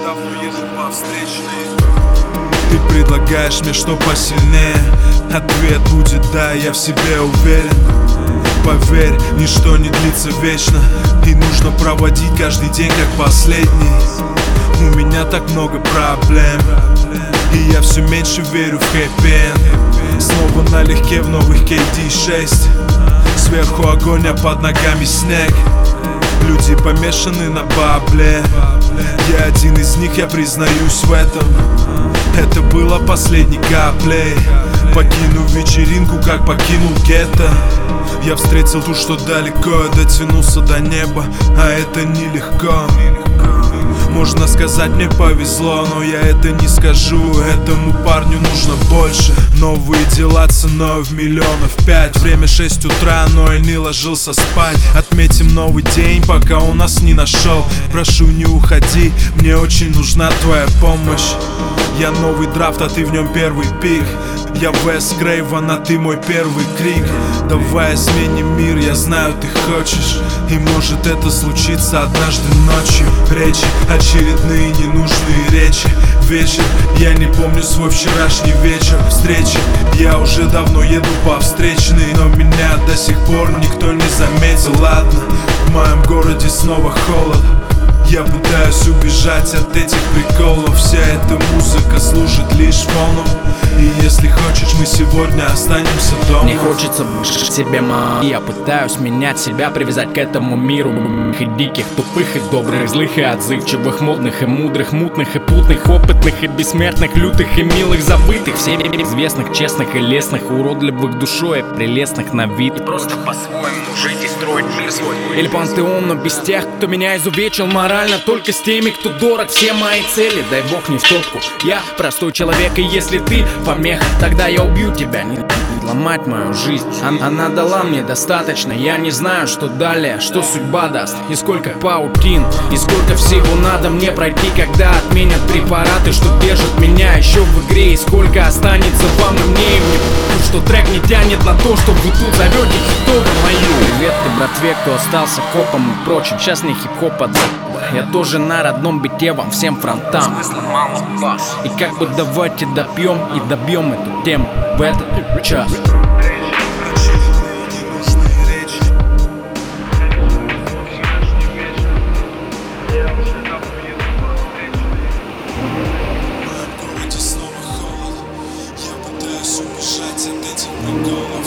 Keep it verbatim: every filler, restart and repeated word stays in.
давно еду по встречной. Ты предлагаешь мне что посильнее. Ответ будет да, я в себе уверен. Поверь, ничто не длится вечно, и нужно проводить каждый день как последний. У меня так много проблем, и я все меньше верю в хэппи-энд. Снова налегке в новых кей ди шесть. Сверху огонь, а под ногами снег. Люди помешаны на бабле. Я один из них, я признаюсь в этом. Это было последней каплей. Покинув вечеринку, как покинул гетто. Я встретил ту, что далеко, я дотянулся до неба, а это нелегко. Можно сказать, мне повезло, но я это не скажу. Этому парню нужно больше. Новые дела ценой в миллионов пять. Время шесть утра, но я не ложился спать. Отметим новый день, пока он нас не нашел. Прошу, не уходи, мне очень нужна твоя помощь. Я новый драфт, а ты в нем первый пик. Я Вес Крейвен, а ты мой первый крик. Давай сменим мир, я знаю, ты хочешь. И может это случится однажды ночью. Речи, очередные ненужные речи. Вечер, я не помню свой вчерашний вечер. Встречи, я уже давно еду по встречной, но меня до сих пор никто не заметил. Ладно, в моем городе снова холод. Я пытаюсь убежать от этих приколов. Вся эта музыка служит лишь фоном. И если хочешь, мы сегодня останемся дома. Мне хочется быть себе, ма. Я пытаюсь менять себя, привязать к этому миру. И диких, тупых и добрых, злых и отзывчивых, модных и мудрых, мутных и путных, опытных и бессмертных, лютых и милых, забытых, всем известных, честных и лестных, уродливых душой, прелестных на вид. И просто по-своему жить и строить мир свой. Или пантеон, но без тех, кто меня изувечил морально. Только с теми, кто дорог, все мои цели. Дай бог не в топку. Я простой человек, и если ты помеха, тогда я убью тебя. Не, не ломать мою жизнь. Она, она дала мне достаточно. Я не знаю, что далее, что судьба даст. И сколько паутин, и сколько всего надо мне пройти, когда отменят препараты, что держат меня еще в игре. И сколько останется вам и мне, и мне, что трек не тянет на то, что вы тут зовете хитовым мою. Привет ты, братве, кто остался копом и прочим. Сейчас не хип-хоп от я тоже на родном бите вам всем фронтам. И как бы давайте допьем и добьем эту тему в этот час. Снова холод. Я пытаюсь убежать от этих приколов.